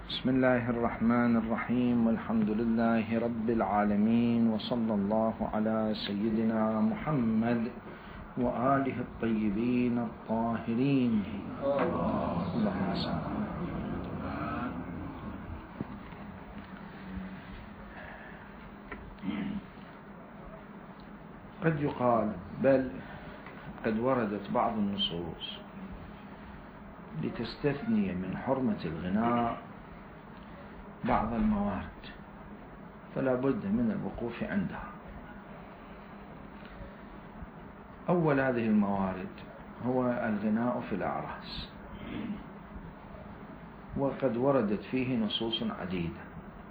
بسم الله الرحمن الرحيم، والحمد لله رب العالمين، وصلى الله على سيدنا محمد وآله الطيبين الطاهرين. اللهم صل. قد يقال، بل قد وردت بعض النصوص لتستثني من حرمة الغناء بعض الموارد، فلا بد من الوقوف عندها. أول هذه الموارد هو الغناء في الأعراس، وقد وردت فيه نصوص عديدة،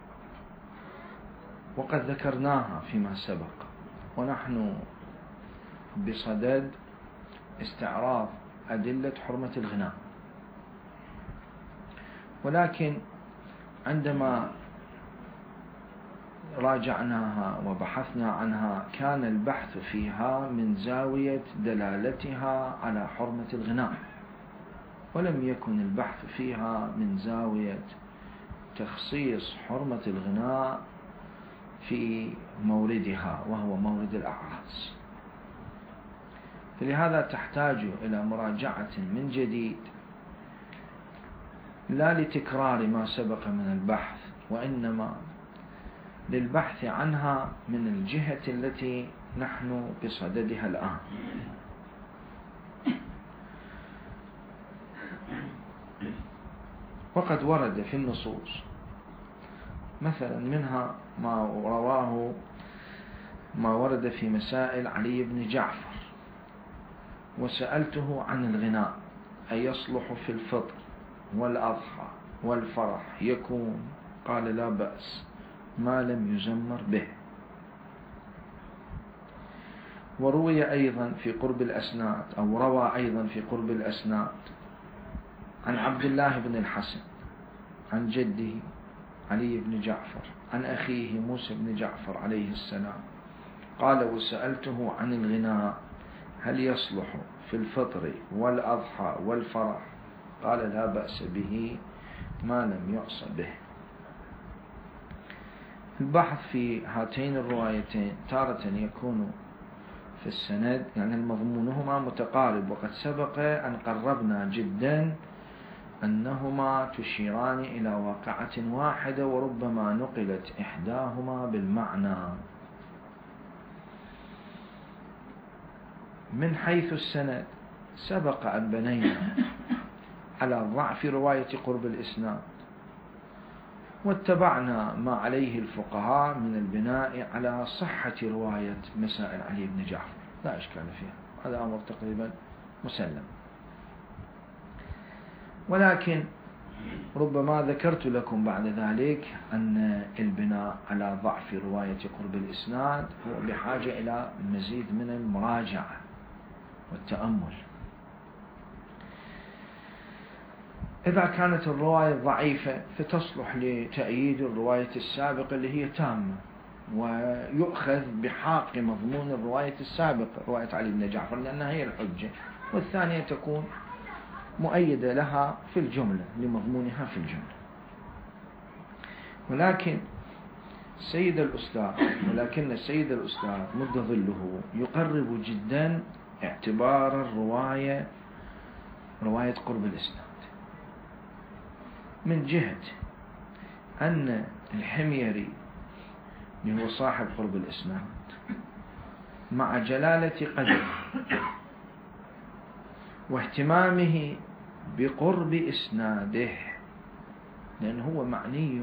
وقد ذكرناها فيما سبق، ونحن بصدد استعراض أدلة حرمة الغناء. ولكن عندما راجعناها وبحثنا عنها كان البحث فيها من زاوية دلالتها على حرمة الغناء، ولم يكن البحث فيها من زاوية تخصيص حرمة الغناء في موردها، وهو مورد الأعراس. فلهذا تحتاج إلى مراجعة من جديد، لا لتكرار ما سبق من البحث، وإنما للبحث عنها من الجهة التي نحن بصددها الآن. وقد ورد في النصوص مثلا منها ما ورد في مسائل علي بن جعفر: وسألته عن الغناء أيصلح في الفطر والأضحى والفرح يكون؟ قال: لا بأس ما لم يزمر به. وروي أيضا في قرب الأسناد، أو روى أيضا في قرب الأسناد عن عبد الله بن الحسن عن جده علي بن جعفر عن أخيه موسى بن جعفر عليه السلام قال: وسألته عن الغناء هل يصلح في الفطر والأضحى والفرح؟ قال: لا بأس به ما لم يعص به. البحث في هاتين الروايتين تارة يكون في السند، يعني المضمونهما متقارب، وقد سبق أن قربنا جدا أنهما تشيران إلى واقعة واحدة، وربما نقلت إحداهما بالمعنى. من حيث السند سبق أن بنينا على ضعف رواية قرب الإسناد، واتبعنا ما عليه الفقهاء من البناء على صحة رواية مسائل علي بن جعفر، لا إشكال فيها، هذا أمر تقريبا مسلم. ولكن ربما ذكرت لكم بعد ذلك أن البناء على ضعف رواية قرب الإسناد هو بحاجة إلى مزيد من المراجعة والتأمل. إذا كانت الرواية ضعيفة فتصلح لتأييد الرواية السابقة اللي هي تامة، ويؤخذ بحاق مضمون الرواية السابقة رواية علي بن جعفر، لأنها هي الحجة، والثانية تكون مؤيدة لها في الجملة، لمضمونها في الجملة. ولكن السيد الأستاذ مد ظله يقرب جدا اعتبار الرواية رواية قرب الإسناد، من جهة أن الحميري اللي هو صاحب قرب الإسناد مع جلالة قدره واهتمامه بقرب إسناده، لأنه هو معني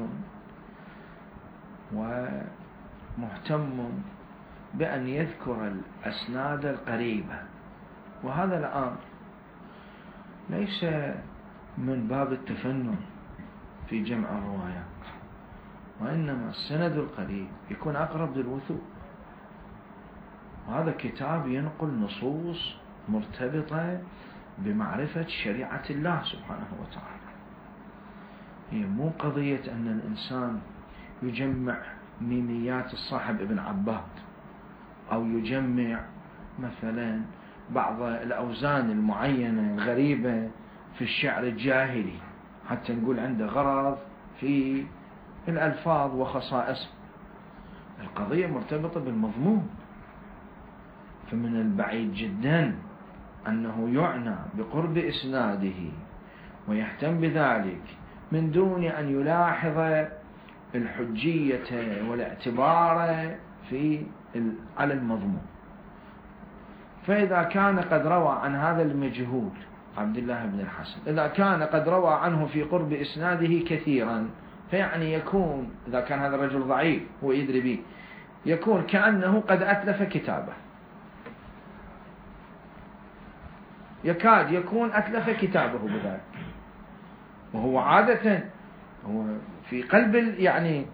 ومهتم بأن يذكر الأسناد القريبة، وهذا الآن ليس من باب التفنن في جمع الروايات، وإنما السند القريب يكون أقرب للوثوق. وهذا كتاب ينقل نصوص مرتبطة بمعرفة شريعة الله سبحانه وتعالى. هي مو قضية أن الإنسان يجمع ميميات الصاحب ابن عباد، أو يجمع مثلا بعض الأوزان المعينة الغريبة في الشعر الجاهلي حتى نقول عنده غرض في الألفاظ وخصائص. القضية مرتبطة بالمضمون، فمن البعيد جدا أنه يعنى بقرب إسناده ويهتم بذلك من دون أن يلاحظ الحجية والاعتبار على المضمون. فإذا كان قد روى عن هذا المجهول عبد الله بن الحسن، إذا كان قد روى عنه في قرب إسناده كثيرا، فيعني يكون إذا كان هذا الرجل ضعيف هو يدري به، يكون كأنه قد أتلف كتابه، يكاد يكون أتلف كتابه بذلك. وهو عادة هو في قلب يعني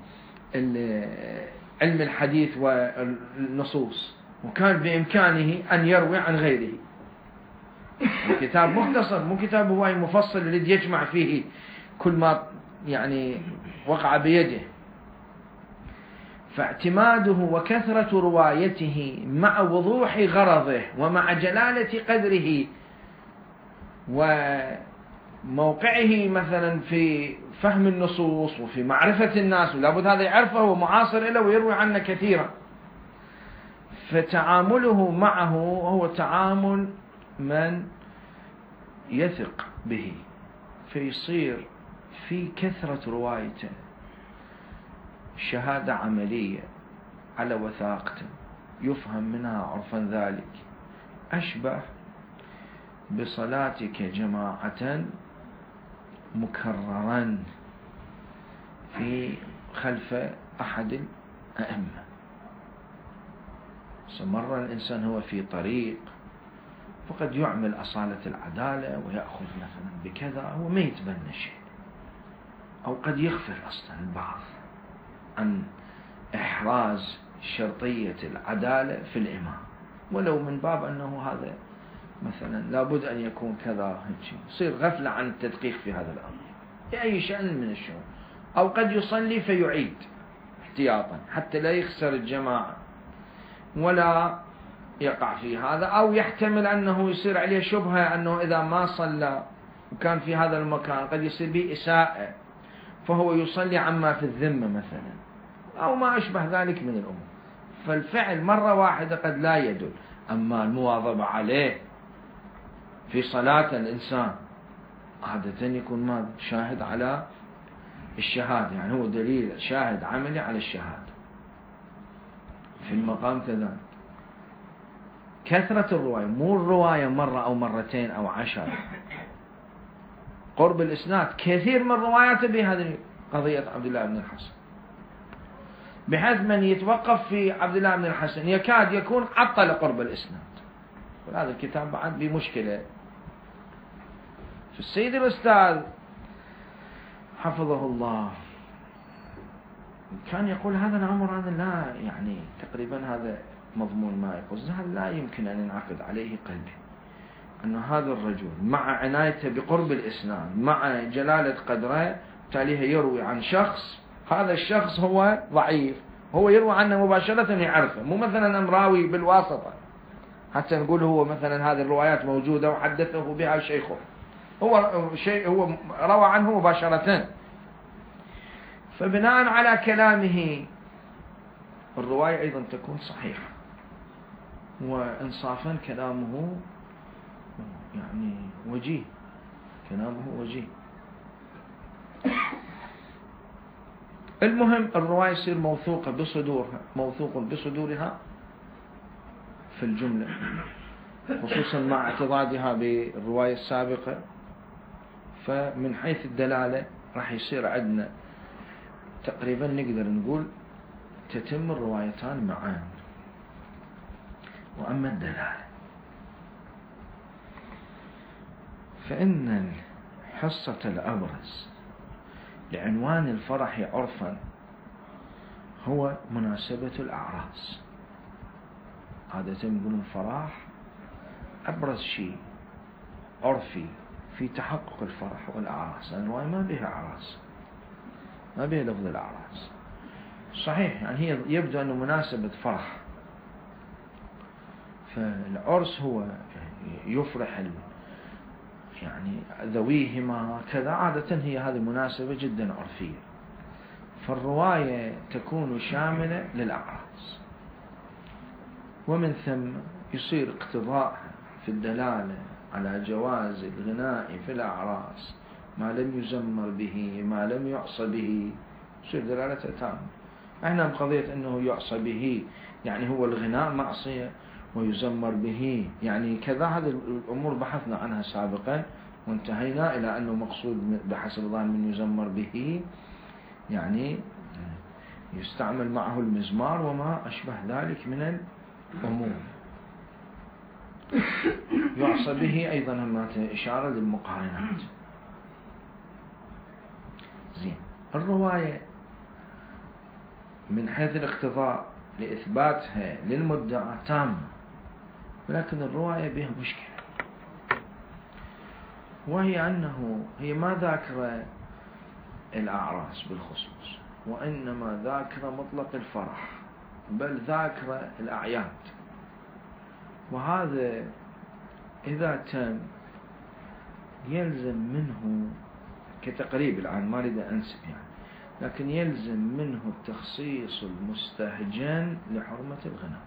علم الحديث والنصوص، وكان بإمكانه أن يروي عن غيره. الكتاب مختصر، مو كتاب هواي مفصل الذي يجمع فيه كل ما يعني وقع بيده. فاعتماده وكثرة روايته مع وضوح غرضه ومع جلالة قدره وموقعه مثلا في فهم النصوص وفي معرفة الناس، ولابد هذا يعرفه ومعاصر له ويروي عنه كثيرا، فتعامله معه هو تعامل من يثق به، فيصير في كثرة روايته شهادة عملية على وثاقته يفهم منها عرفا ذلك، أشبه بصلاتك جماعة مكررا في خلف أحد الأئمة. سمر الإنسان هو في طريق فقد يعمل أصالة العدالة ويأخذ مثلا بكذا، هو ما يتبنى شيء، أو قد يغفل أصلا البعض عن إحراز شرطية العدالة في الإمام، ولو من باب أنه هذا مثلا لابد أن يكون كذا، يصير غفلة عن التدقيق في هذا الأمر في أي شأن من الشؤون. أو قد يصلي فيعيد احتياطا حتى لا يخسر الجماعة ولا يقع في هذا، أو يحتمل أنه يصير عليه شبهة أنه إذا ما صلى وكان في هذا المكان قد يصير به إساءة، فهو يصلي عما في الذمة مثلا، أو ما أشبه ذلك من الأمور. فالفعل مرة واحدة قد لا يدل، أما المواظبة عليه في صلاة الإنسان عادة يكون ما شاهد على الشهادة، يعني هو دليل شاهد عملي على الشهادة في المقام كذا. كثرة الرواية، مو الرواية مرة أو مرتين أو 10. قرب الإسناد كثير من رواياته بهذه قضية عبد الله بن الحسن، بحيث من يتوقف في عبد الله بن الحسن يكاد يكون عطل قرب الإسناد. وهذا الكتاب بعد بمشكلة. السيد الأستاذ حفظه الله كان يقول هذا الأمر هذا لا يعني تقريبا هذا مضمون ما يقول هذا لا يمكن أن ينعقد عليه قلبي، أن هذا الرجل مع عنايته بقرب الإسناد مع جلالة قدره تاليه يروي عن شخص، هذا الشخص هو ضعيف، هو يروي عنه مباشرة يعرفه، مو مثلا أمراوي بالواسطة حتى نقول هو مثلا هذه الروايات موجودة وحدثه بها شيخه، هو روى عنه مباشرة. فبناء على كلامه الرواية أيضا تكون صحيحة، وإنصافا كلامه يعني وجيه، كلامه وجيه. المهم الرواية يصير موثوقة بصدورها، موثوق بصدورها في الجملة، خصوصا مع اعتضادها بالرواية السابقة. فمن حيث الدلالة راح يصير عندنا تقريبا نقدر نقول تتم الروايتان معا. وأما الدلالة فإن الحصة الأبرز لعنوان الفرح عرفا هو مناسبة الأعراس. عادة يقولون الفرح أبرز شيء عرفي في تحقق الفرح والأعراس. الرواية ما بها أعراس، ما بها لفظ الأعراس. صحيح يعني هي يبدو أنه مناسبة فرح، فالعرس هو يفرح يعني ذويهما كذا، عادة هي هذه مناسبة جدا عرفية. فالرواية تكون شاملة للأعراس، ومن ثم يصير اقتضاء في الدلالة على جواز الغناء في الأعراس ما لم يزمر به ما لم يعصى به، يصير دلالته تامة. احنا بقضية انه يعصى به يعني هو الغناء معصية، ويزمر به يعني كذا، هذه الأمور بحثنا عنها سابقا وانتهينا إلى أنه مقصود بحسب الظاهر من يزمر به يعني يستعمل معه المزمار وما أشبه ذلك من الأمور. يعصى به أيضا هم إشارة للمقارنات. زين، الرواية من حيث الاقتضاء لإثباتها للمدعى تامة، ولكن الرواية بها مشكلة، وهي أنه هي ما ذاكرة الأعراس بالخصوص، وإنما ذاكرة مطلق الفرح، بل ذاكرة الأعياد. وهذا إذا تم يلزم منه كتقريب، الآن ما أريد أنسب يعني، لكن يلزم منه التخصيص المستهجن لحرمة الغناء.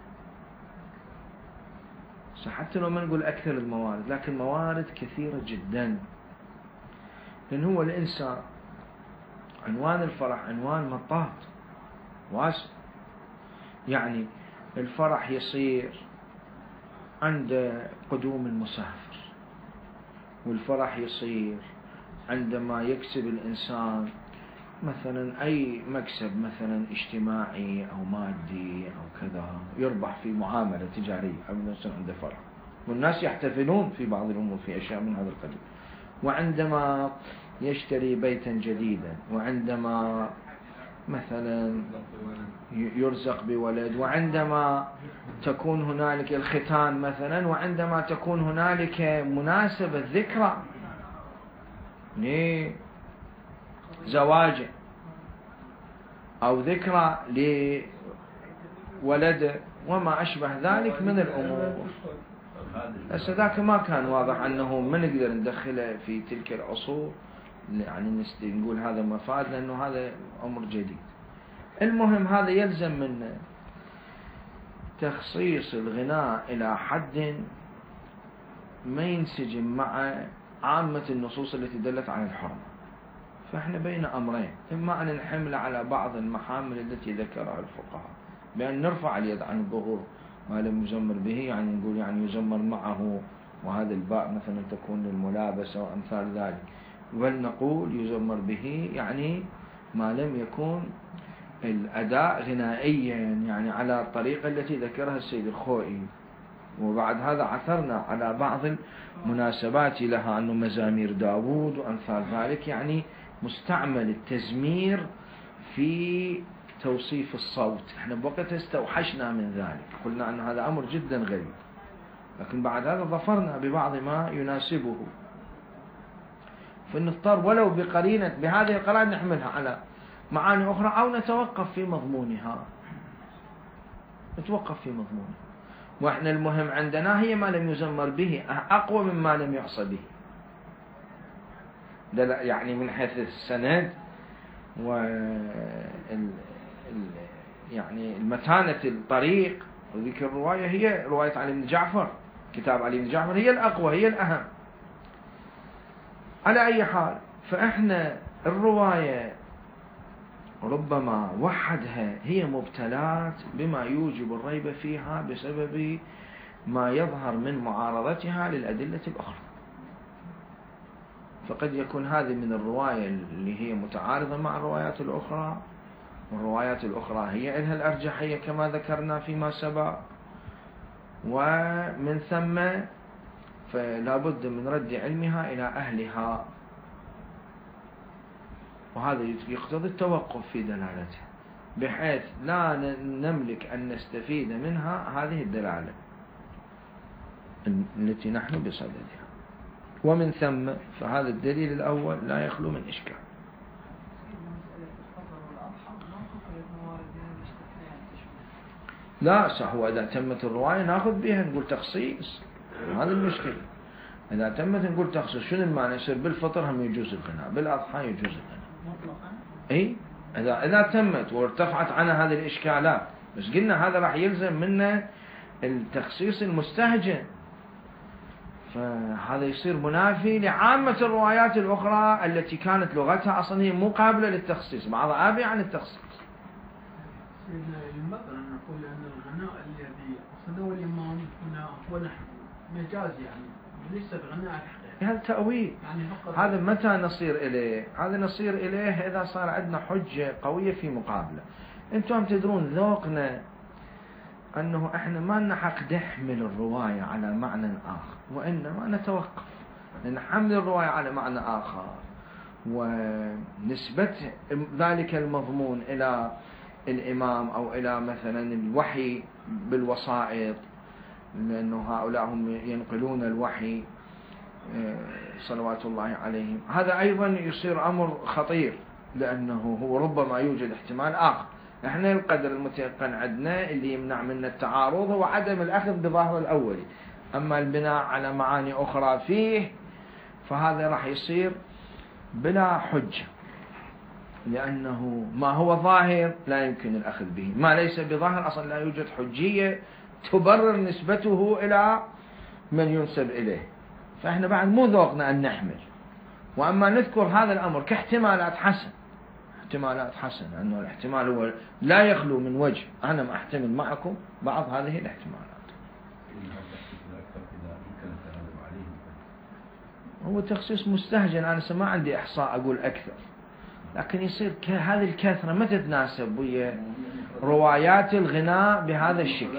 حتى لو ما نقول أكثر الموارد، لكن موارد كثيرة جدا، لأن هو الإنسان عنوان الفرح عنوان مطاط واسع. يعني الفرح يصير عند قدوم المسافر، والفرح يصير عندما يكسب الإنسان مثلا أي مكسب مثلا اجتماعي أو مادي أو كذا، يربح في معاملة تجارية أو مثلا عنده فرح، والناس يحتفلون في بعض الأمور في أشياء من هذا القبيل. وعندما يشتري بيتا جديدا، وعندما مثلا يرزق بولد، وعندما تكون هنالك الختان مثلا، وعندما تكون هنالك مناسبة ذكرى لزواجه أو ذكرى لولده وما أشبه ذلك من الأمور. بس ذاك ما كان واضح أنه ما نقدر ندخله في تلك العصور، يعني نقول هذا مفاد، لأنه هذا أمر جديد. المهم هذا يلزم من تخصيص الغناء إلى حد ما ينسجم مع عامة النصوص التي دلت على الحرمة. فإحنا بين أمرين، إما أن نحمل على بعض المحامل التي ذكرها الفقهاء بأن نرفع اليد عن الظهور ما لم يزمر به، يعني نقول يعني يزمر معه، وهذا الباء مثلا تكون للملابسة وأمثال ذلك، بل نقول يزمر به يعني ما لم يكون الأداء غنائيا، يعني على الطريقة التي ذكرها السيد الخوئي. وبعد هذا عثرنا على بعض المناسبات لها، أنه مزامير داود وأمثال ذلك، يعني مستعمل التزمير في توصيف الصوت. احنا بوقتها استوحشنا من ذلك، قلنا أن هذا أمر جدا غريب، لكن بعد هذا ظفرنا ببعض ما يناسبه، فنضطر ولو بقرينة بهذه القرائن نحملها على معاني أخرى، أو نتوقف في مضمونها. وإحنا المهم عندنا هي ما لم يزمر به أقوى مما لم يعصى به، يعني من حيث السند يعني المتانة الطريق. وذيك الرواية هي رواية علي بن جعفر، كتاب علي بن جعفر هي الأقوى هي الأهم. على أي حال، فإحنا الرواية ربما وحدها هي مبتلات بما يوجب الريب فيها بسبب ما يظهر من معارضتها للأدلة الأخرى. فقد يكون هذه من الرواية اللي هي متعارضة مع الروايات الأخرى، والروايات الأخرى هي إلها الأرجحية كما ذكرنا فيما سبق، ومن ثم فلا بد من رد علمها إلى أهلها، وهذا يقتضي التوقف في دلالتها بحيث لا نملك أن نستفيد منها هذه الدلالة التي نحن بصددها. ومن ثم فهذا الدليل الأول لا يخلو من إشكال. لا صح، هو إذا تمت الرواية نأخذ بها نقول تخصيص، هذا المشكلة. إذا تمت نقول تخصيص، شنو المعنى؟ يصير بالفطر هم يجوز الغناء، بالأضحى يجوز الغناء. أي إذا تمت وارتفعت عنها هذه الإشكالات، بس قلنا هذا راح يلزم منا التخصيص المستهجن، فهذا يصير منافي لعامة الروايات الأخرى التي كانت لغتها أصلا هي مقابلة للتخصيص، بعضها آبي عن التخصيص. ينبغي أن نقول أن الغناء الذي أخذه الإمام هنا هو مجاز، يعني ليس الغناء الحقيقي. هذا تأويل، يعني هذا متى نصير إليه؟ هذا نصير إليه إذا صار عندنا حجة قوية في مقابلة. أنتم تدرون ذوقنا أنه إحنا ما لنا حق نحمل الرواية على معنى آخر، وإنما نتوقف لأن حمل الرواية على معنى آخر ونسبة ذلك المضمون إلى الإمام أو إلى مثلا الوحي بالوسائط، لأنه هؤلاء هم ينقلون الوحي صلوات الله عليهم، هذا أيضا يصير أمر خطير، لأنه هو ربما يوجد احتمال آخر. احنا القدر المتيقن عندنا اللي يمنع منا التعارض هو عدم الأخذ بظاهر الأولي، أما البناء على معاني أخرى فيه فهذا راح يصير بلا حجة، لأنه ما هو ظاهر لا يمكن الأخذ به، ما ليس بظاهر أصلا لا يوجد حجية تبرر نسبته إلى من ينسب إليه. فإحنا بعد مو ذوقنا أن نحمل، وأما نذكر هذا الأمر كاحتمالات حسن، احتمالات حسنة، أنه الاحتمال هو لا يخلو من وجه، أنا ما أحتمل معكم بعض هذه الاحتمالات. هو تخصيص مستهجن، أنا ما عندي إحصاء أقول أكثر، لكن يصير هذه الكثرة ما تتناسب ويا روايات الغناء بهذا الشكل.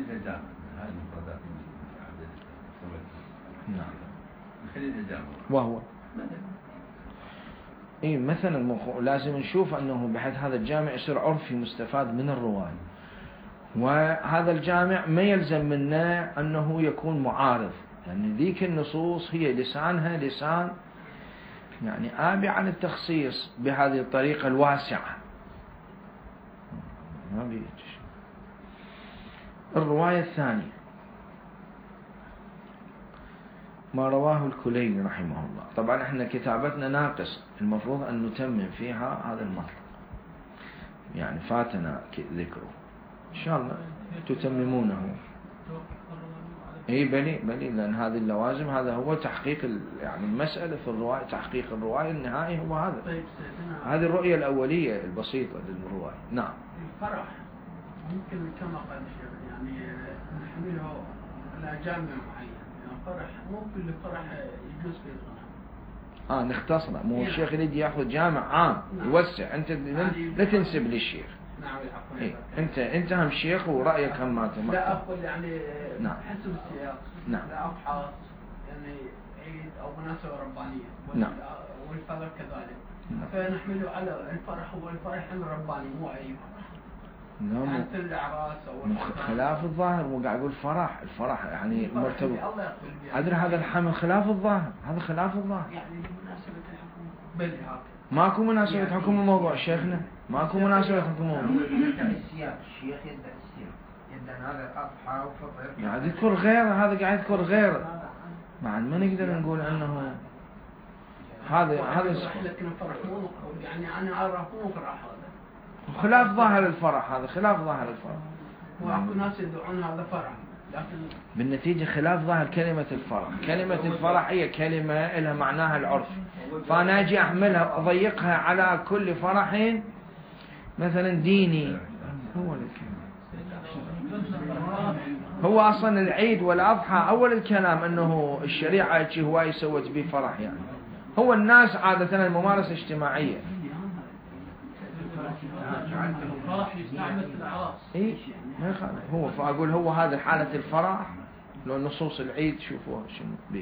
وهو إيه مثلا لازم نشوف أنه بحيث هذا الجامع يصير عرفي مستفاد من الرواية، وهذا الجامع ما يلزم منا أنه يكون معارض، يعني ذيك النصوص هي لسانها لسان يعني آبي عن التخصيص بهذه الطريقة الواسعة. ما بيجي. الرواية الثانية ما رواه الكليني رحمه الله. طبعا احنا كتابتنا ناقص، المفروض أن نتمم فيها هذا المطلب، يعني فاتنا ذكره، إن شاء الله تتممونه. اي بلي لأن هذه اللوازم، هذا هو تحقيق يعني المسألة في الرواية، تحقيق الرواية النهائي هو هذا. هذه الرؤية الأولية البسيطة للرواية. نعم. الفرح ممكن كما قال الشيخ يعني نحمله على جامع معين، يعني فرح مو كل فرح يجوز في الغناء. نختصره، مو الشيخ يريد ياخذ جامع عام يوسع، انت لا تنسب للشيخ. نعم. إيه؟ انت هم شيخ ورأيك هم ما تم. لا أقول يعني نعم. حسب السياق. نعم. لا أبحث يعني عيد أو مناسبة ربانية. نعم. والفرح كذلك. نعم. فنحمله على الفرح، هو الفرح الرباني مو أي فرح. نعم. يعني الأعراس أو خلاف الظاهر، وقاعد أقول الفرح يعني مرتبط. أدري هذا الحمل خلاف الظاهر، هذا خلاف الظاهر. يعني بمناسبة الحكم بالهاك. ماكو مناسبة يعني حكم الموضوع شيخنا، ماكو مناسبة حكم الموضوع. يدعي السياق، الشيخ يدعي السياق، يدعي هذا أضحى وفطر. قاعد يذكر غيره، هذا قاعد يذكر غيره، مع ما نقدر نقول أنه هذا لكن الفرح مو يعني أنا أعرف مو فرح هذا. خلاف ظاهر الفرح، هذا خلاف ظاهر الفرح. وأكو ناس يدعون هذا فرح، لكن بالنتيجة خلاف ظاهر كلمة الفرح. كلمة الفرح هي كلمة لها معناها العرف، فأنا أجي أحملها أضيقها على كل فرح مثلا ديني. هو أصلا العيد والأضحى أول الكلام أنه الشريعة هواي سوت به فرح، يعني هو الناس عادة الممارسة اجتماعية. الفرح يستعمل في الأعراس. إيه ما يخالف، هو فأقول هو هذا حالة الفرح، لو نصوص العيد شوفوها شنو به.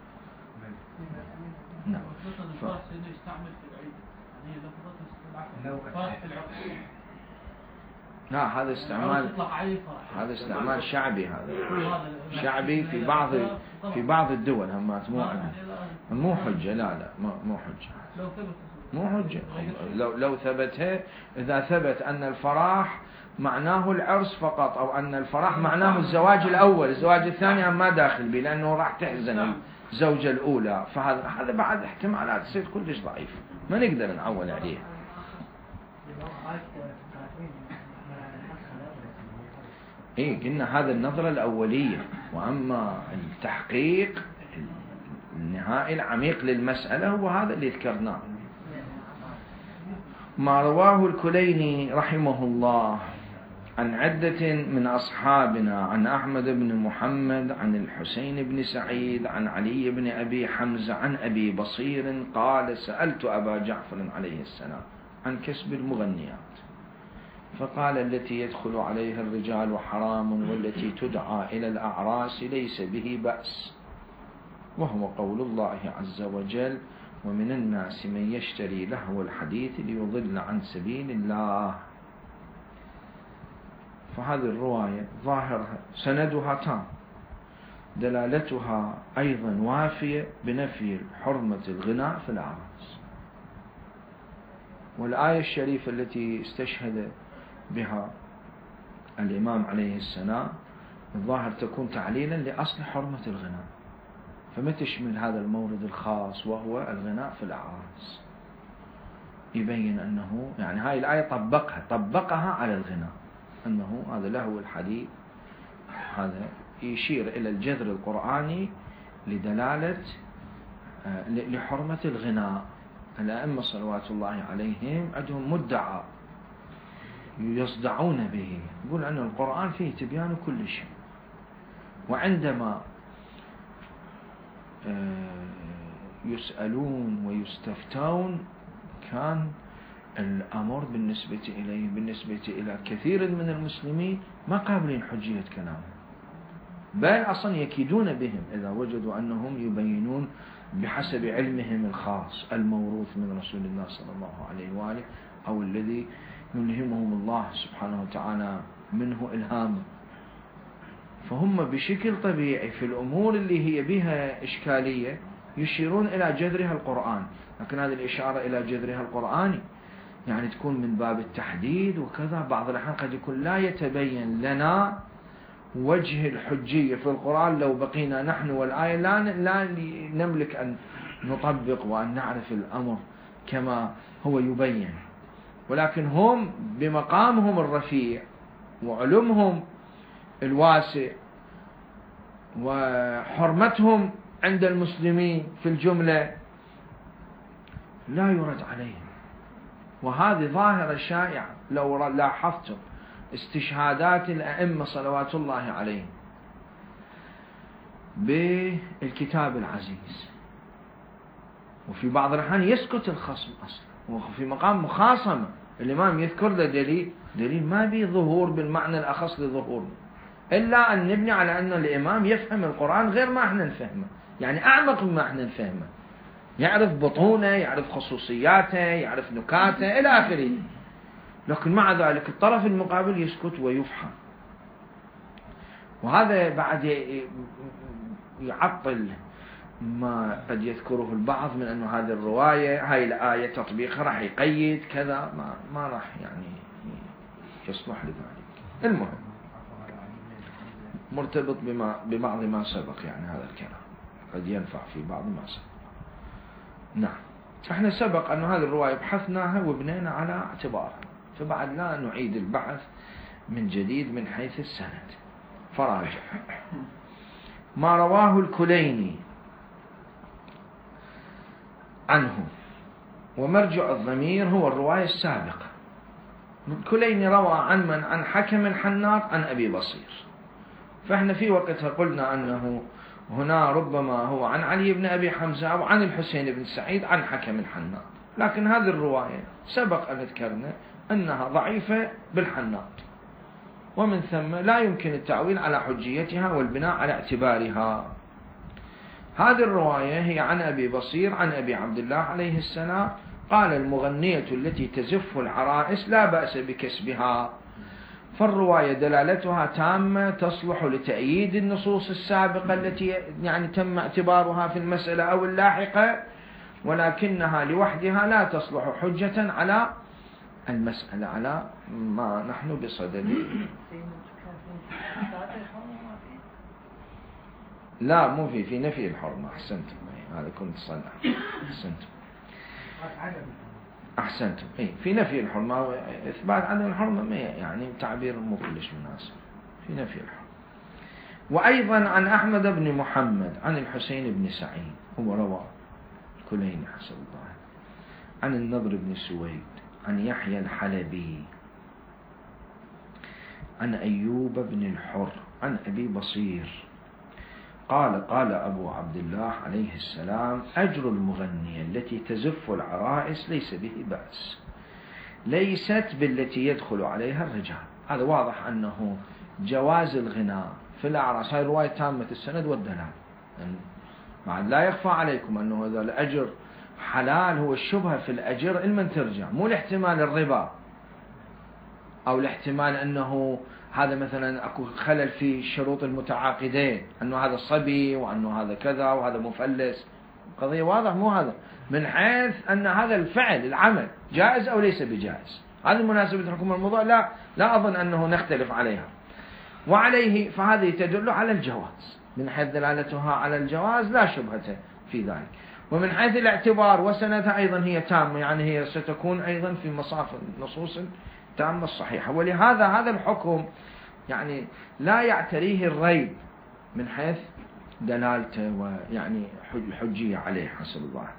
نعم. الفرح يستعمل في العيد، يعني لفظة الفرح في العقل. لا هذا استعمال، هذا استعمال شعبي، هذا شعبي في بعض الدول همات، مو حجة. لا مو حجة، مو حجة. لو ثبت، إذا ثبت أن الفرح معناه العرس فقط، أو أن الفرح معناه الزواج الأول، الزواج الثاني ما داخل به لأنه راح تحزن الزوجة الأولى، فهذا بعد احتمالات تصير كلش ضعيفة، ما نقدر نعول عليها. إيه قلنا هذا النظرة الأولية، وأما التحقيق النهائي العميق للمسألة هو هذا اللي ذكرناه. ما رواه الكليني رحمه الله عن عدة من أصحابنا عن أحمد بن محمد عن الحسين بن سعيد عن علي بن أبي حمزة عن أبي بصير قال: سألت أبا جعفر عليه السلام عن كسب المغنيات، فقال: التي يدخل عليها الرجال حرام، والتي تدعى إلى الأعراس ليس به بأس، وهو قول الله عز وجل: ومن الناس من يشتري لهو الحديث ليضل عن سبيل الله. فهذه الرواية ظاهرها سندها تام، دلالتها أيضا وافية بنفي حرمة الغناء في الأعراس. والآية الشريفة التي استشهد بها الإمام عليه السلام الظاهر تكون تعليلا لأصل حرمة الغناء، فما تشمل هذا المورد الخاص وهو الغناء في الأعراس. يبين أنه يعني هاي الآية طبقها على الغناء، أنه هذا لهو الحديث، هذا يشير إلى الجذر القرآني لدلالة لحرمة الغناء. الأئمة صلوات الله عليهم عندهم مدعى يصدعون به، يقول أن القرآن فيه تبيان كل شيء، وعندما يسألون ويستفتون كان الأمر بالنسبة إلى كثير من المسلمين ما قابلين حجية كلامهم، بل أصلا يكيدون بهم إذا وجدوا أنهم يبينون بحسب علمهم الخاص الموروث من رسول الله صلى الله عليه وآله، أو الذي يلهمهم الله سبحانه وتعالى منه إلهاما. فهم بشكل طبيعي في الأمور اللي هي بها إشكالية يشيرون إلى جذرها القرآن، لكن هذه الإشارة إلى جذرها القرآني يعني تكون من باب التحديد وكذا. بعض الأحيان قد يكون لا يتبين لنا وجه الحجية في القرآن لو بقينا نحن والآية لا نملك أن نطبق وأن نعرف الأمر كما هو يبين، ولكن هم بمقامهم الرفيع وعلمهم الواسع وحرمتهم عند المسلمين في الجملة لا يرد عليهم. وهذه ظاهرة شائعة لو لاحظتم استشهادات الأئمة صلوات الله عليهم بالكتاب العزيز، وفي بعض الأحيان يسكت الخصم أصلا، وفي مقام مخاصمة الإمام يذكر له دليل ما به ظهور بالمعنى الأخص لظهور، إلا أن نبني على أن الإمام يفهم القرآن غير ما احنا نفهمه، يعني أعمق مما احنا نفهمه، يعرف بطونه، يعرف خصوصياته، يعرف نكاته إلى آخره، لكن مع ذلك الطرف المقابل يسكت ويفهم. وهذا بعد يعطل ما قد يذكره البعض من أن هذه الرواية هاي الآية تطبيقها راح يقيد كذا، ما راح يعني يصلح لذلك. المهم مرتبط ببعض ما سبق، يعني هذا الكلام قد ينفع في بعض ما سبق. نعم، احنا سبق أن هذه الرواية بحثناها وبنينا على اعتبارها، فبعد لا نعيد البحث من جديد من حيث السند. فراجع ما رواه الكليني عنه، ومرجع الضمير هو الرواية السابقة. الكليني روى عن حكم الحناط عن أبي بصير، فإحنا في وقتها قلنا أنه هنا ربما هو عن علي بن أبي حمزة أو عن الحسين بن سعيد عن حكم الحناط، لكن هذه الرواية سبق أن ذكرنا أنها ضعيفة بالحناط، ومن ثم لا يمكن التعويل على حجيتها والبناء على اعتبارها. هذه الرواية هي عن أبي بصير عن أبي عبد الله عليه السلام قال: المغنية التي تزف العرائس لا بأس بكسبها. فالرواية دلالتها تامة تصلح لتأييد النصوص السابقة التي يعني تم اعتبارها في المسألة أو اللاحقة، ولكنها لوحدها لا تصلح حجة على المسألة على ما نحن بصدده. لا مو في نفي الحرمة. أحسنتم، هذا كنت صنع. أحسنتم. أحسنتم. في نفي الحرمة وإثبات عدم الحرمة يعني تعبير مو كلش مناسب، في نفي الحرمة. وأيضا عن أحمد بن محمد عن الحسين بن سعيد، هو روى كلين حسب الله، عن النضر بن سويد عن يحيى الحلبي عن أيوب بن الحر عن أبي بصير قال أبو عبد الله عليه السلام: أجر المغنية التي تزف العرائس ليس به بأس، ليست بالتي يدخل عليها الرجال. هذا واضح أنه جواز الغناء في الأعراس، هاي رواية تامة السند والدلال، يعني لا يخفى عليكم أنه هذا الأجر حلال. هو الشبهة في الأجر المن ترجع، مو الاحتمال الربا أو الاحتمال أنه هذا مثلا أكو خلل في شروط المتعاقدين، أنه هذا صبي وأنه هذا كذا وهذا مفلس. قضية واضح مو هذا، من حيث أن هذا الفعل العمل جائز أو ليس بجائز. هذه مناسبة حكم الموضوع لا أظن أنه نختلف عليها. وعليه فهذه تدل على الجواز، من حيث دلالتها على الجواز لا شبهة في ذلك. ومن حيث الاعتبار وسندها أيضا هي تامة، يعني هي ستكون أيضا في مصاف النصوص التامة الصحيحة. ولهذا هذا الحكم يعني لا يعتريه الريب من حيث دلالته ويعني الحجية عليه حسب الله.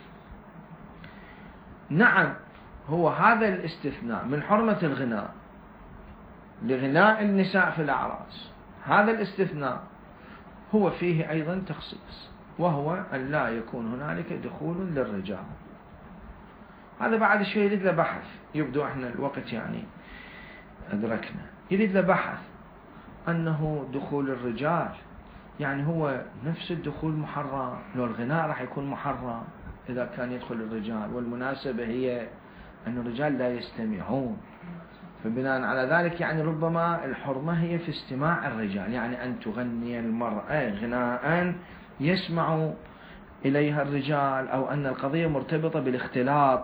نعم، هو هذا الاستثناء من حرمة الغناء لغناء النساء في الأعراس، هذا الاستثناء هو فيه أيضا تخصيص، وهو أن لا يكون هنالك دخول للرجال. هذا بعد شوي يريد له بحث، يبدو احنا الوقت يعني أدركنا، يريد له بحث أنه دخول الرجال يعني هو نفس الدخول محرم، لو الغناء راح يكون محرم إذا كان يدخل الرجال، والمناسبة هي أن الرجال لا يستمعون، فبناء على ذلك يعني ربما الحرمة هي في استماع الرجال، يعني أن تغني المرأة غناء يسمع إليها الرجال، أو أن القضية مرتبطة بالاختلاط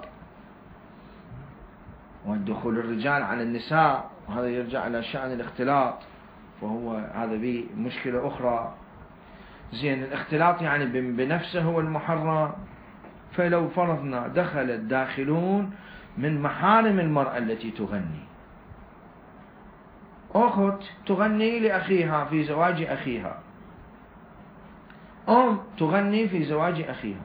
والدخول الرجال على النساء، وهذا يرجع إلى شأن الاختلاط، وهو هذا به مشكلة أخرى. زين، الاختلاط يعني بنفسه هو المحرم. فلو فرضنا دخل الداخلون من محارم المرأة التي تغني، أخت تغني لأخيها في زواج أخيها، أم تغني في زواج أخيها،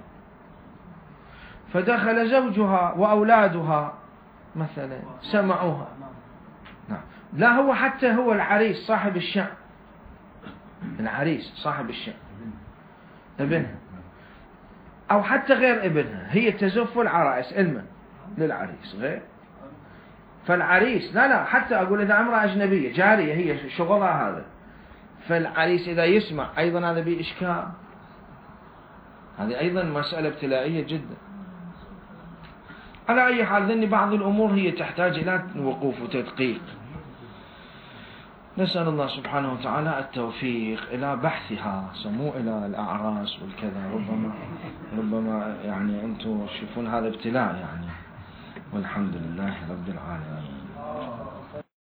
فدخل زوجها وأولادها مثلا سمعوها، نعم، لا هو حتى هو العريس صاحب الشأن، العريس صاحب الشأن ابنها، أو حتى غير ابنها، هي تزف العرائس علما للعريس غير، فالعريس لا حتى أقول إذا امرأة أجنبية جارية هي شغلها هذا، فالعريس إذا يسمع أيضا هذا بإشكال، هذه أيضا مسألة ابتلائية جدا. على أي حال ذني بعض الأمور هي تحتاج إلى وقوف وتدقيق. نسأل الله سبحانه وتعالى التوفيق إلى بحثها، سمو إلى الأعراس والكذا، ربما يعني أنتم تشوفون هذا ابتلاء يعني، والحمد لله رب العالمين.